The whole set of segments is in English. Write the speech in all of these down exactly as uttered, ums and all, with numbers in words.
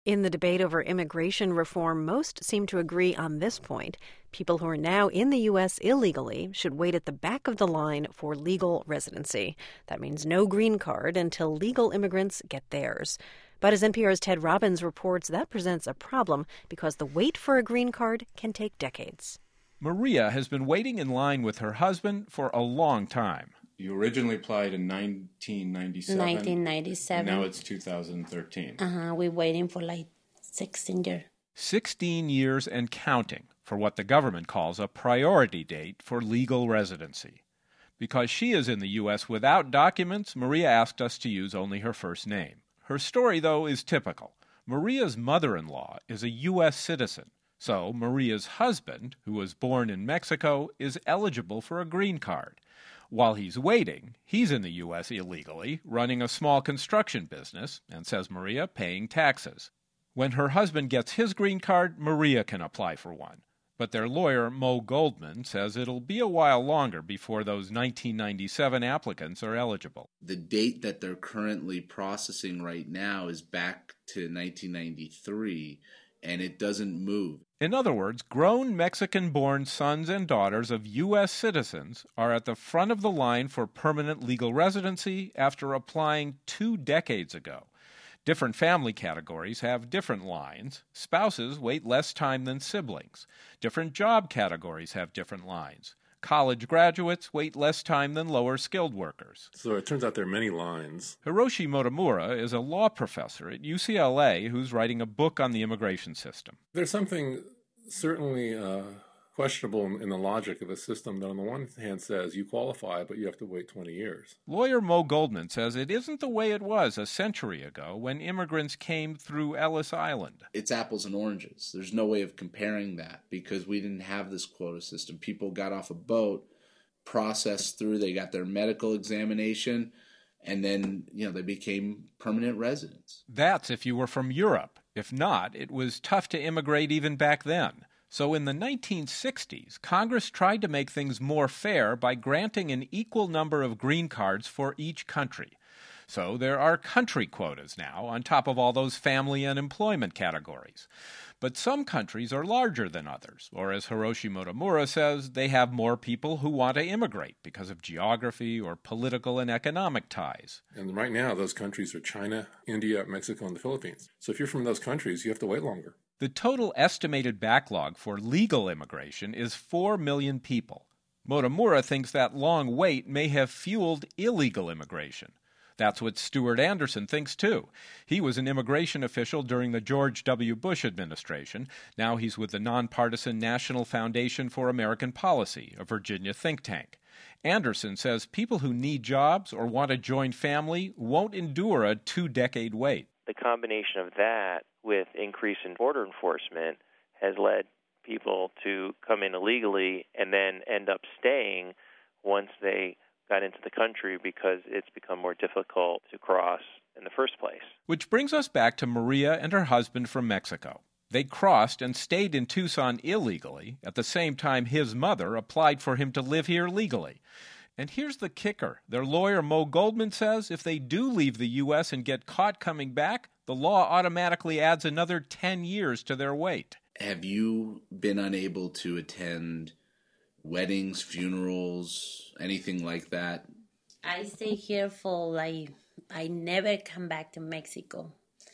In the debate over immigration reform, most seem to agree on this point. People who are now in the U S illegally should wait at the back of the line for legal residency. That means no green card until legal immigrants get theirs. But as N P R's Ted Robbins reports, that presents a problem because the wait for a green card can take decades. Maria has been waiting in line with her husband for a long time. You originally applied in nineteen ninety-seven. nineteen ninety-seven. And now it's two thousand thirteen. Uh-huh. We're waiting for like sixteen years. sixteen years and counting for what the government calls a priority date for legal residency. Because she is in the U S without documents, Maria asked us to use only her first name. Her story, though, is typical. Maria's mother-in-law is a U S citizen. So Maria's husband, who was born in Mexico, is eligible for a green card. While he's waiting, he's in the U S illegally, running a small construction business, and, says Maria, paying taxes. When her husband gets his green card, Maria can apply for one. But their lawyer, Mo Goldman, says it'll be a while longer before those nineteen ninety-seven applicants are eligible. The date that they're currently processing right now is back to nineteen ninety-three, and it doesn't move. In other words, grown Mexican-born sons and daughters of U S citizens are at the front of the line for permanent legal residency after applying two decades ago. Different family categories have different lines. Spouses wait less time than siblings. Different job categories have different lines. College graduates wait less time than lower-skilled workers. So it turns out there are many lines. Hiroshi Motomura is a law professor at U C L A who's writing a book on the immigration system. There's something certainly uh, questionable in, in the logic of a system that on the one hand says you qualify, but you have to wait twenty years. Lawyer Mo Goldman says it isn't the way it was a century ago when immigrants came through Ellis Island. It's apples and oranges. There's no way of comparing that because we didn't have this quota system. People got off a boat, processed through, they got their medical examination, and then, you know, they became permanent residents. That's if you were from Europe. If not, it was tough to immigrate even back then. So in the nineteen sixties, Congress tried to make things more fair by granting an equal number of green cards for each country. So there are country quotas now, on top of all those family and employment categories. But some countries are larger than others, or as Hiroshi Motomura says, they have more people who want to immigrate because of geography or political and economic ties. And right now, those countries are China, India, Mexico, and the Philippines. So if you're from those countries, you have to wait longer. The total estimated backlog for legal immigration is four million people. Motomura thinks that long wait may have fueled illegal immigration. That's what Stuart Anderson thinks, too. He was an immigration official during the George W. Bush administration. Now he's with the nonpartisan National Foundation for American Policy, a Virginia think tank. Anderson says people who need jobs or want to join family won't endure a two-decade wait. The combination of that with increase in border enforcement has led people to come in illegally and then end up staying once they got into the country because it's become more difficult to cross in the first place. Which brings us back to Maria and her husband from Mexico. They crossed and stayed in Tucson illegally at the same time his mother applied for him to live here legally. And here's the kicker. Their lawyer, Mo Goldman, says if they do leave the U S and get caught coming back, the law automatically adds another ten years to their wait. Have you been unable to attend weddings, funerals, anything like that? I stay here for like, I never come back to Mexico.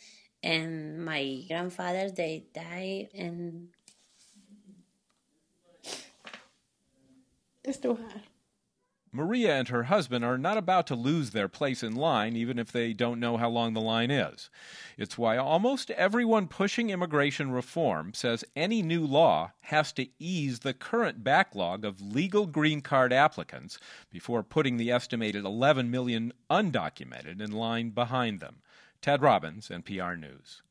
And my grandfathers, they died, and it's too hard. Maria and her husband are not about to lose their place in line, even if they don't know how long the line is. It's why almost everyone pushing immigration reform says any new law has to ease the current backlog of legal green card applicants before putting the estimated eleven million undocumented in line behind them. Ted Robbins, N P R News.